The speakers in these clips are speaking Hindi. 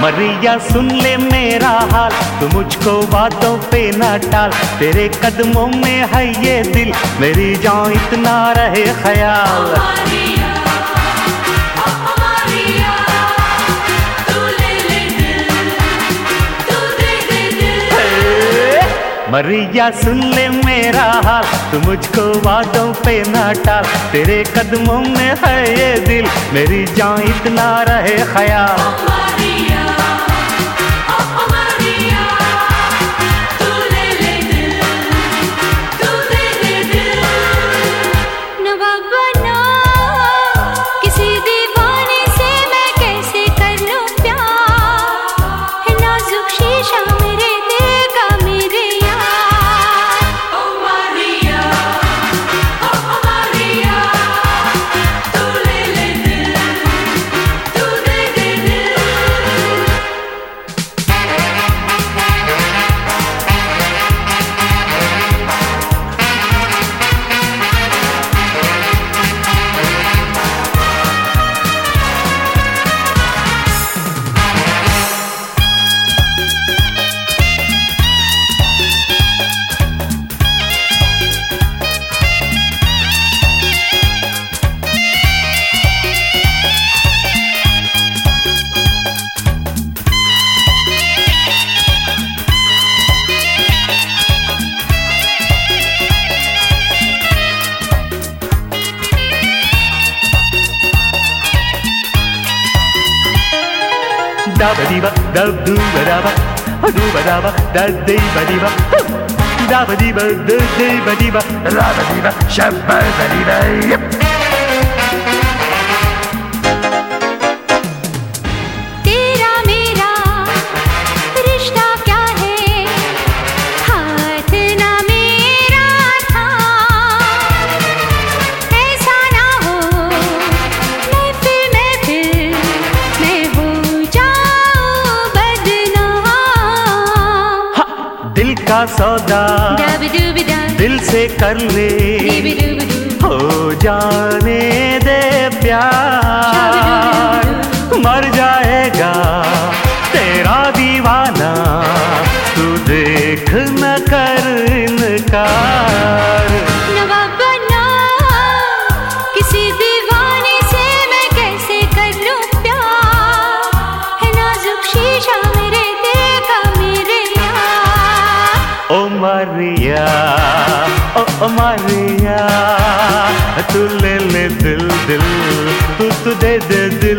मरिया सुन ले मेरा हाल, तू मुझको बातों पे ना टाल। तेरे कदमों में है ये दिल, मेरी जान इतना रहे ख्याल। मरिया सुन ले मेरा हाल, तू मुझको बातों पे ना टाल। तेरे कदमों में है ये दिल, मेरी जान इतना रहे ख्याल। Dabba diba, dab dooba dabba, dooba dabba, dab diba diba, dabba diba, diba diba, dabba diba, shabba diba, yep. तेरा मेरा रिश्ता क्या है, हाथ ना मेरा था। ऐसा ना हो महफिल मैं हो दिल का सौदा दिल से कर ले, हो जाने दे प्यार। मर जाएगा तेरा दीवाना, तू देख न कर इनकार। किसी दीवाने से मैं कैसे कर लूं प्यार, है नाजुक शीशा मेरे दिल का मेरे यार। ओ मारिया, ओ मारिया, तू ले ले दिल दिल, तू दे दे दिल।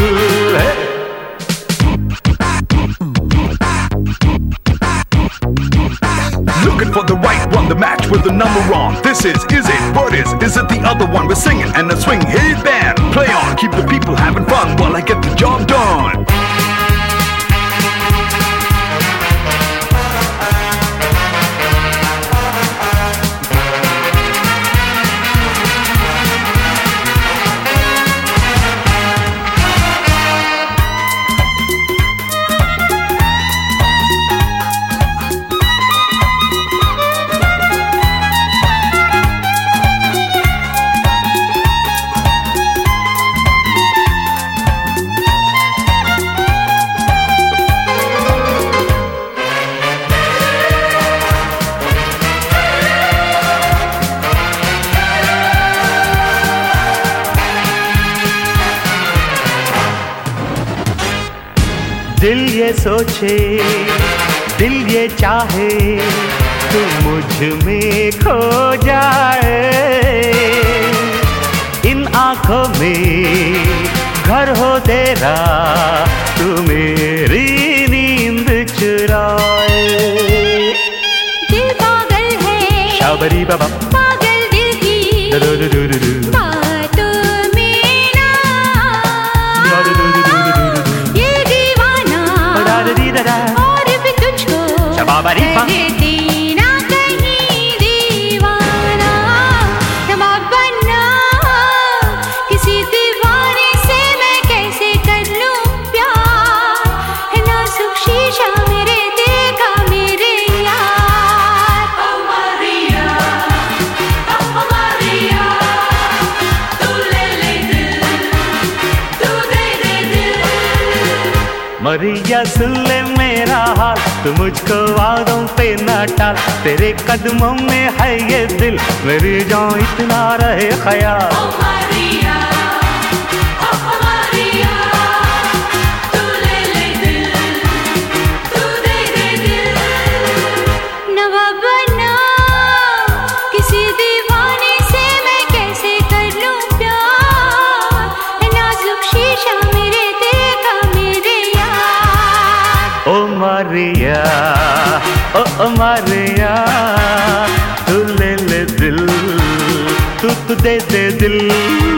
Looking for the right one, the match with the number on. This is it? What is it the other one? We're singing and a swing, hey band, play on, keep the people having fun while I get the job done. दिल ये सोचे, दिल ये चाहे, तू मुझ में खो जाए। इन आँखों में घर हो तेरा, तू मेरी नींद चुराए। दिल पागल है, शाबरी बाबा, पागल दिल की बातों में ना, ये दीवाना और भी तुझको कहते ना कहीं दीवाना। नवाब बनना किसी दीवाने से मैं कैसे कर लूं प्यार, है नाजुक शीशा मेरे दिल का मेरे यार। ओ मारिया, ओ मारिया। मरिया सुन ले मेरा हाल, तू मुझको वादों पे न टाल, तेरे कदमों में है ये दिल, मेरी जान इतना रहे ख्याल। ओ मारिया, ओ मारिया, तू ले ले दिल, तू दे दे दिल। नवाब बना किसी दीवाने से मैं कैसे कर लूं प्यार, नाजुक शीशा मेरे दिल का मेरे यार। ओ मारिया, ओ मारिया, तू ले ले दिल, तू दे दे दिल।